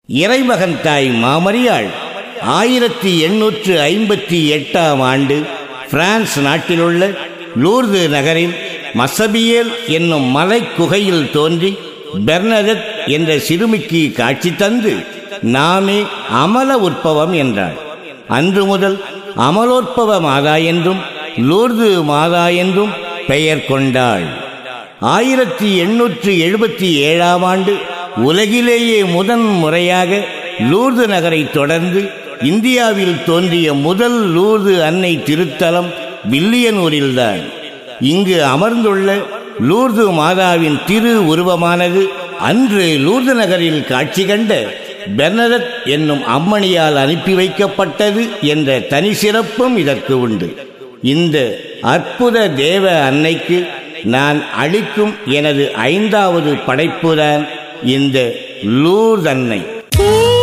இறைமகன் தாய் மாமரியாள் 1858ஆம் ஆண்டு பிரான்ஸ் நாட்டிலுள்ள லூர்து நகரில் மசபியேல் என்னும் மலை குகையில் தோன்றி பெர்னதெத் என்ற சிறுமிக்கு காட்சி தந்து நாமே அமல உற்பவம் என்றாள். அன்று முதல் அமலோற்பவ மாதா என்றும் லூர்து மாதா என்றும் பெயர் கொண்டாள். 1877ஆம் ஆண்டு உலகிலேயே முதன் முறையாக லூர்து நகரை தொடர்ந்து இந்தியாவில் தோன்றிய முதல் லூர்து அன்னை திருத்தலம் வில்லியனூரில்தான். இங்கு அமர்ந்துள்ள லூர்து மாதாவின் திரு உருவமானது அன்று லூர்து நகரில் காட்சி கண்ட பெர்னதெத் என்னும் அம்மணியால் அனுப்பி வைக்கப்பட்டது என்ற தனி சிறப்பும் இதற்கு உண்டு. இந்த அற்புத தேவ அன்னைக்கு நான் அளிக்கும் எனது 5வது படைப்புதான் இந்த லூர்து அன்னை.